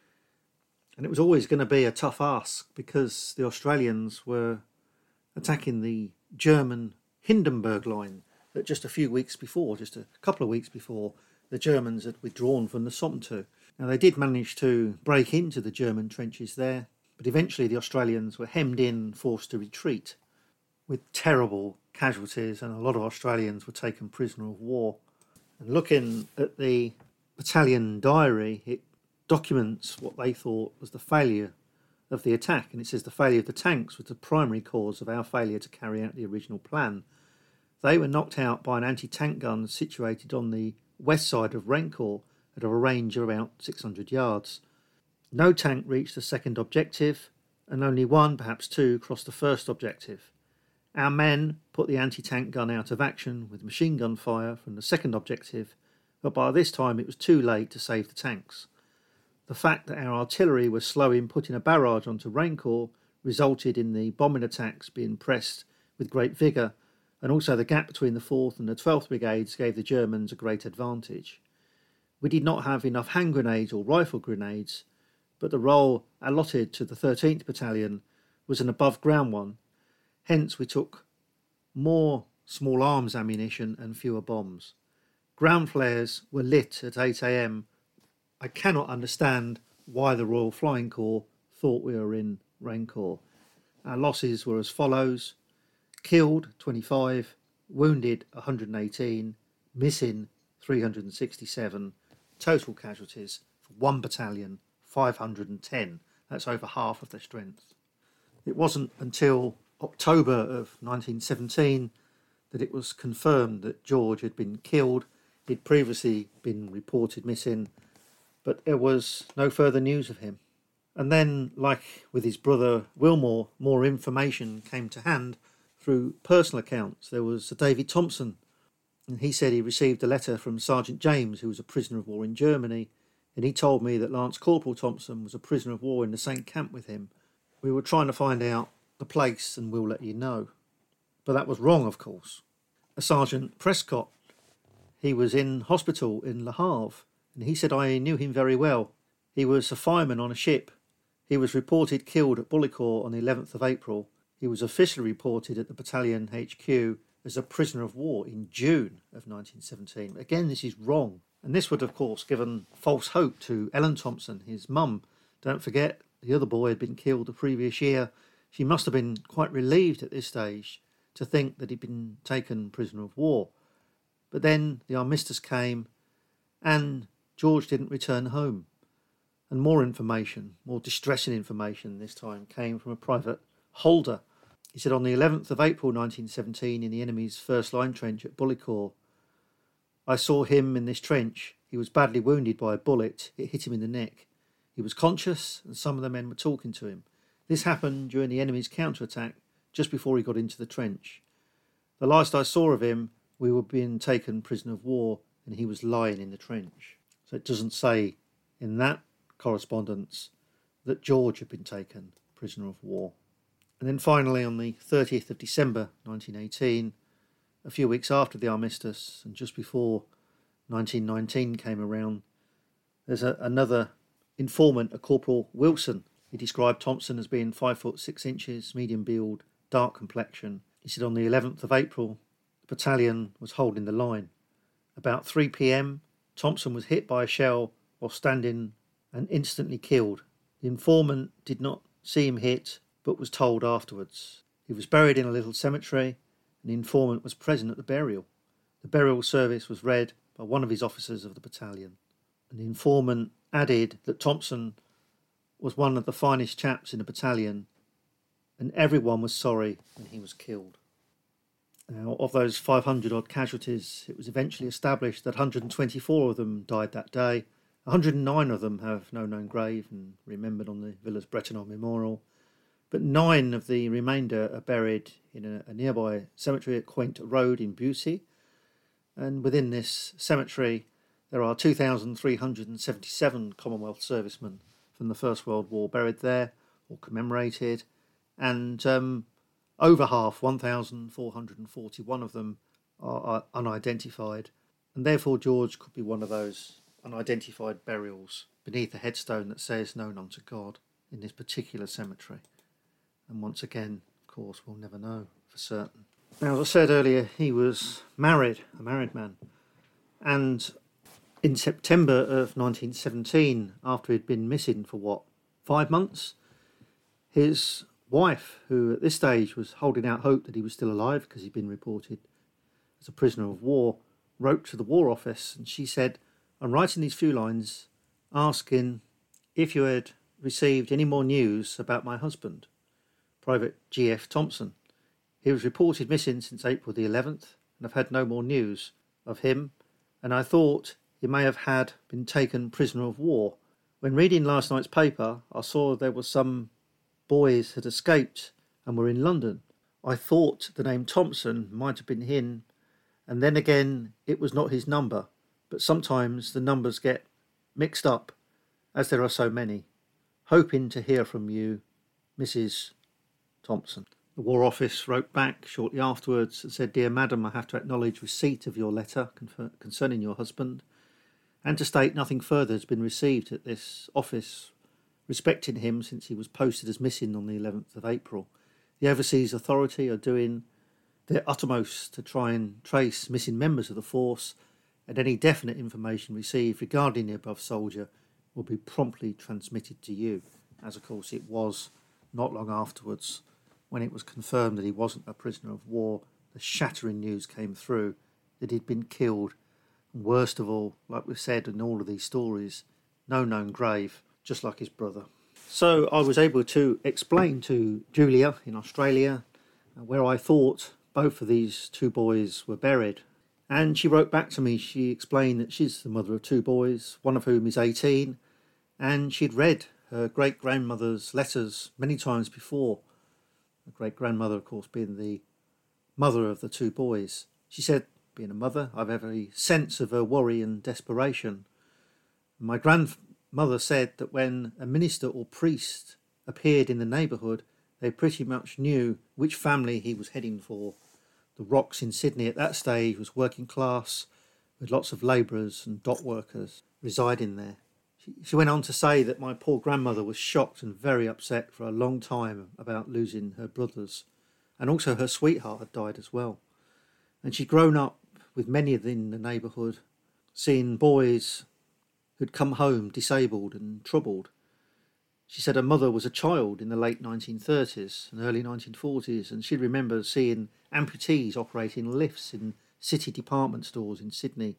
And it was always going to be a tough ask because the Australians were attacking the German Hindenburg line that just a few weeks before, just a couple of weeks before, the Germans had withdrawn from the Somme. Now, they did manage to break into the German trenches there, but eventually the Australians were hemmed in and forced to retreat with terrible casualties, and a lot of Australians were taken prisoner of war. And looking at the battalion diary, it documents what they thought was the failure of the attack, and it says the failure of the tanks was the primary cause of our failure to carry out the original plan. They were knocked out by an anti-tank gun situated on the west side of Rencourt at a range of about six hundred yards. No tank reached the second objective, and only one, perhaps two, crossed the first objective. Our men put the anti-tank gun out of action with machine gun fire from the second objective, but by this time it was too late to save the tanks. The fact that our artillery was slow in putting a barrage onto Rencourt resulted in the bombing attacks being pressed with great vigour, and also the gap between the fourth and the twelfth Brigades gave the Germans a great advantage. We did not have enough hand grenades or rifle grenades, but the role allotted to the thirteenth Battalion was an above-ground one. Hence we took more small arms ammunition and fewer bombs. Ground flares were lit at eight a m. I cannot understand why the Royal Flying Corps thought we were in Rencourt. Our losses were as follows: killed twenty-five, wounded one hundred eighteen, missing three hundred sixty-seven, total casualties for one battalion five hundred ten. That's over half of their strength. It wasn't until October of nineteen seventeen that it was confirmed that George had been killed. He'd previously been reported missing, but there was no further news of him. And then, like with his brother Wilmore, more information came to hand through personal accounts. There was Sir David Thompson, and he said he received a letter from Sergeant James, who was a prisoner of war in Germany, and he told me that Lance Corporal Thompson was a prisoner of war in the same camp with him. We were trying to find out the place, and we'll let you know. But that was wrong, of course. A Sergeant Prescott, he was in hospital in Le Havre, and he said I knew him very well. He was a fireman on a ship. He was reported killed at Bullecourt on the eleventh of April. He was officially reported at the battalion H Q as a prisoner of war in June of nineteen seventeen. Again, this is wrong. And this would, of course, given false hope to Ellen Thompson, his mum. Don't forget, the other boy had been killed the previous year. She must have been quite relieved at this stage to think that he'd been taken prisoner of war. But then the armistice came, and George didn't return home. And more information, more distressing information this time, came from a private Holder. He said on the eleventh of April nineteen seventeen, in the enemy's first line trench at Bullecourt, I saw him in this trench. He was badly wounded by a bullet. It hit him in the neck. He was conscious, and some of the men were talking to him. This happened during the enemy's counterattack, just before he got into the trench. The last I saw of him, we were being taken prisoner of war, and he was lying in the trench. So it doesn't say in that correspondence that George had been taken prisoner of war. And then finally, on the thirtieth of December nineteen eighteen, a few weeks after the armistice and just before nineteen nineteen came around, there's a, another informant, a Corporal Wilson. He described Thompson as being five foot six inches, medium build, dark complexion. He said on the eleventh of April, the battalion was holding the line. About three p m, Thompson was hit by a shell while standing and instantly killed. The informant did not see him hit, but was told afterwards. He was buried in a little cemetery, and the informant was present at the burial. The burial service was read by one of his officers of the battalion, and the informant added that Thompson was one of the finest chaps in the battalion, and everyone was sorry when he was killed. Now, of those five hundred odd casualties, it was eventually established that one hundred twenty-four of them died that day. one hundred nine of them have no known grave and remembered on the Villers-Bretonneux Memorial. But nine of the remainder are buried in a, a nearby cemetery at Quaint Road in Bussy. And within this cemetery, there are two thousand three hundred seventy-seven Commonwealth servicemen from the First World War buried there or commemorated. And um, over half, one thousand four hundred forty-one of them are, are unidentified. And therefore George could be one of those unidentified burials beneath a headstone that says known unto God in this particular cemetery. And once again, of course, we'll never know for certain. Now, as I said earlier, he was married, a married man. And in September of nineteen seventeen, after he'd been missing for what, five months, his wife, who at this stage was holding out hope that he was still alive because he'd been reported as a prisoner of war, wrote to the War Office, and she said, I'm writing these few lines asking if you had received any more news about my husband, Private G F Thompson. He was reported missing since April the eleventh, and I've had no more news of him, and I thought he may have had been taken prisoner of war. When reading last night's paper, I saw there were some boys had escaped and were in London. I thought the name Thompson might have been him, and then again it was not his number, but sometimes the numbers get mixed up, as there are so many. Hoping to hear from you, Missus Thompson. The War Office wrote back shortly afterwards and said, "Dear Madam, I have to acknowledge receipt of your letter concerning your husband, and to state nothing further has been received at this office respecting him since he was posted as missing on the eleventh of April. The overseas authority are doing their uttermost to try and trace missing members of the force, and any definite information received regarding the above soldier will be promptly transmitted to you," as of course it was not long afterwards when it was confirmed that he wasn't a prisoner of war. The shattering news came through that he'd been killed, and worst of all, like we've said in all of these stories, no known grave, just like his brother. So I was able to explain to Julia in Australia where I thought both of these two boys were buried. And she wrote back to me. She explained that she's the mother of two boys, one of whom is eighteen, and she'd read her great-grandmother's letters many times before. Her great-grandmother, of course, being the mother of the two boys. She said, being a mother, I've every sense of her worry and desperation. My grandmother said that when a minister or priest appeared in the neighbourhood, they pretty much knew which family he was heading for. The Rocks in Sydney at that stage was working class, with lots of labourers and dock workers residing there. She, she went on to say that my poor grandmother was shocked and very upset for a long time about losing her brothers, and also her sweetheart had died as well. And she'd grown up with many in the neighbourhood, seeing boys who'd come home disabled and troubled. She said her mother was a child in the late nineteen thirties and early nineteen forties, and she remembers seeing amputees operating lifts in city department stores in Sydney.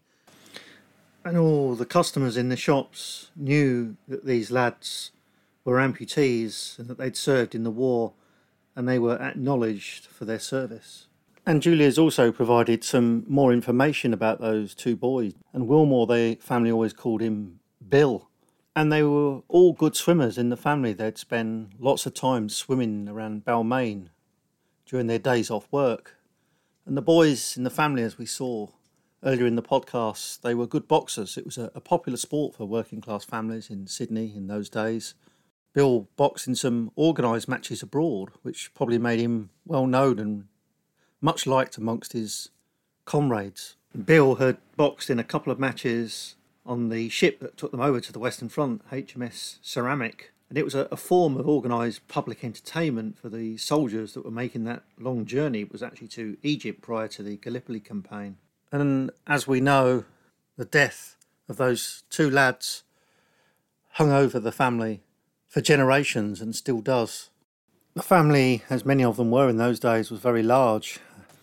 And all the customers in the shops knew that these lads were amputees and that they'd served in the war, and they were acknowledged for their service. And Julia's also provided some more information about those two boys. And Wilmore, the family always called him Bill. And they were all good swimmers in the family. They'd spend lots of time swimming around Balmain during their days off work. And the boys in the family, as we saw earlier in the podcast, they were good boxers. It was a, a popular sport for working class families in Sydney in those days. Bill boxed in some organised matches abroad, which probably made him well known and much liked amongst his comrades. Bill had boxed in a couple of matches on the ship that took them over to the Western Front, H M S Ceramic, and it was a, a form of organised public entertainment for the soldiers that were making that long journey. It was actually to Egypt prior to the Gallipoli campaign. And as we know, the death of those two lads hung over the family for generations and still does. The family, as many of them were in those days, was very large.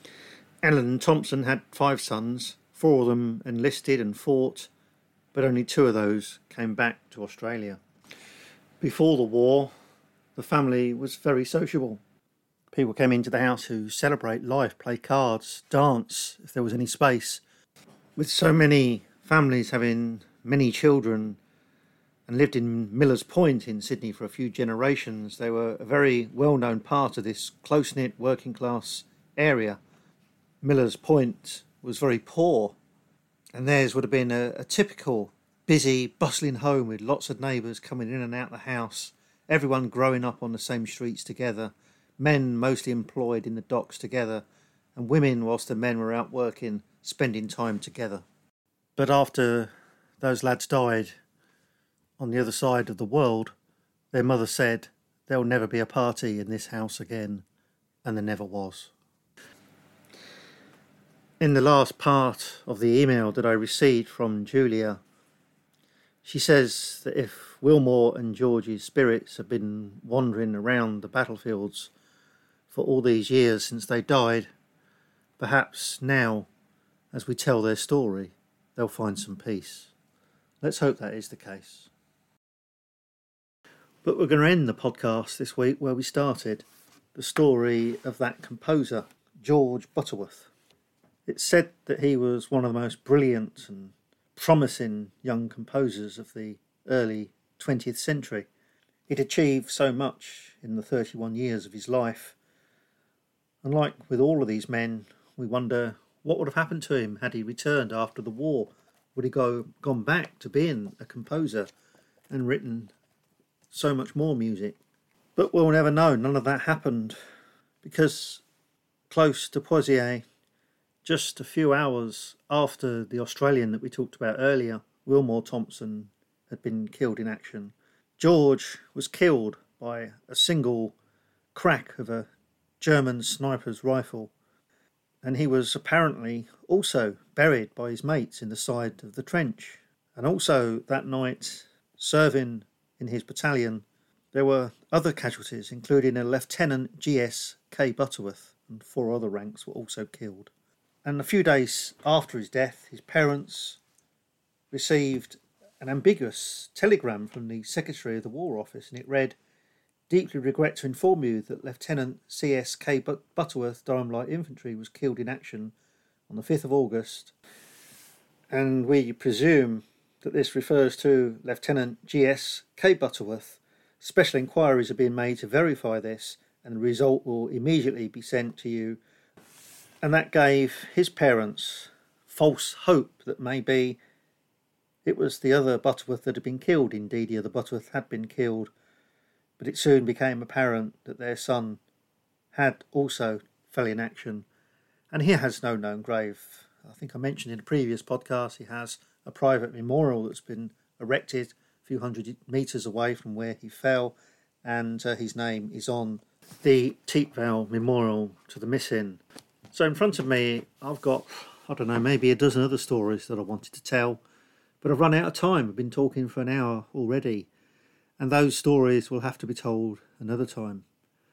Ellen Thompson had five sons. Four of them enlisted and fought, but only two of those came back to Australia. Before the war, the family was very sociable. People came into the house to celebrate life, play cards, dance, if there was any space. With so many families having many children and lived in Millers Point in Sydney for a few generations, they were a very well-known part of this close-knit working-class area. Millers Point was very poor, and theirs would have been a, a typical busy, bustling home with lots of neighbours coming in and out the house, everyone growing up on the same streets together, men mostly employed in the docks together, and women, whilst the men were out working, spending time together. But after those lads died on the other side of the world, their mother said, "There'll never be a party in this house again," and there never was. In the last part of the email that I received from Julia, she says that if Wilmore and George's spirits have been wandering around the battlefields for all these years since they died, perhaps now, as we tell their story, they'll find some peace. Let's hope that is the case. But we're going to end the podcast this week where we started, the story of that composer, George Butterworth. It's said that he was one of the most brilliant and promising young composers of the early twentieth century. He'd achieved so much in the thirty-one years of his life. And like with all of these men, we wonder what would have happened to him had he returned after the war. Would he go gone back to being a composer and written so much more music? But we'll never know. None of that happened, because close to Poitiers, just a few hours after the Australian that we talked about earlier, Wilmore Thompson, had been killed in action, George was killed by a single crack of a German sniper's rifle, and he was apparently also buried by his mates in the side of the trench. And also that night, serving in his battalion, there were other casualties, including a Lieutenant G S K Butterworth, and four other ranks were also killed. And a few days after his death, his parents received an ambiguous telegram from the Secretary of the War Office, and it read, "Deeply regret to inform you that Lieutenant C S K Butterworth, Durham Light Infantry, was killed in action on the fifth of August. And we presume that this refers to Lieutenant G S K Butterworth. Special inquiries are being made to verify this, and the result will immediately be sent to you." And that gave his parents false hope that maybe it was the other Butterworth that had been killed. Indeed, the other Butterworth had been killed. But it soon became apparent that their son had also fell in action. And he has no known grave. I think I mentioned in a previous podcast, he has a private memorial that's been erected a few hundred metres away from where he fell. And uh, his name is on the Teepvale Memorial to the Missing. So in front of me, I've got, I don't know, maybe a dozen other stories that I wanted to tell. But I've run out of time. I've been talking for an hour already. And those stories will have to be told another time.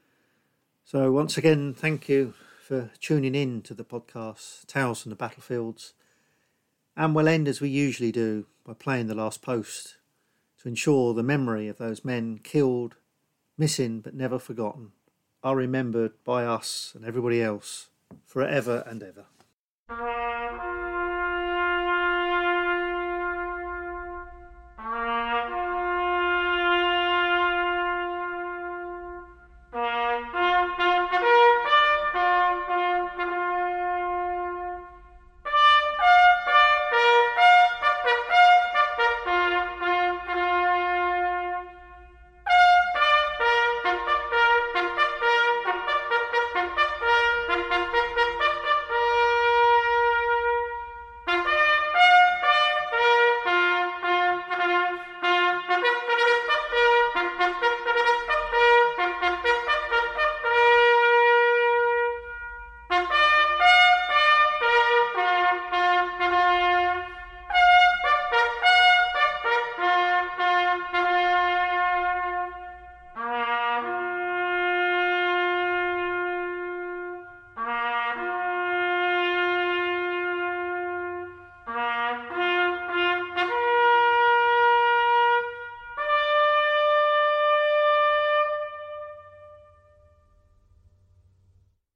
So once again, thank you for tuning in to the podcast, Tales from the Battlefields. And we'll end as we usually do by playing the last post to ensure the memory of those men killed, missing but never forgotten, are remembered by us and everybody else forever and ever.